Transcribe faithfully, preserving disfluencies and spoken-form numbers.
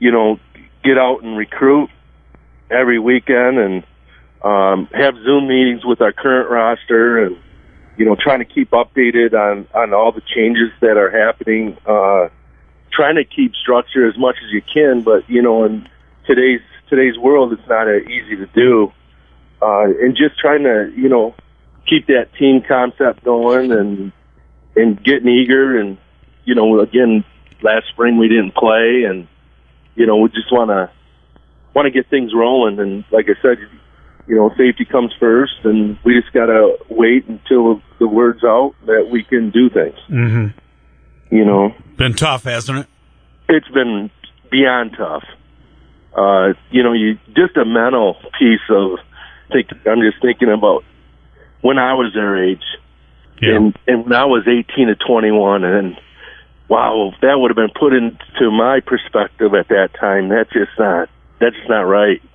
you know, get out and recruit every weekend and um, have Zoom meetings with our current roster and, you know, trying to keep updated on, on all the changes that are happening, uh, trying to keep structure as much as you can, but, you know, in today's today's world, it's not uh, easy to do. Uh, and just trying to, you know, keep that team concept going and and getting eager. And, you know, again, last spring we didn't play, and, you know, we just want to want to get things rolling. And like I said, you know, safety comes first, and we just got to wait until the word's out that we can do things. Mm-hmm. You know. Been tough, hasn't it? It's been beyond tough. Uh, you know, you just a mental piece of, think, I'm just thinking about when I was their age, yeah. and, and when I was eighteen to twenty-one, and wow, if that would have been put into my perspective at that time, that's just not, that's just not right.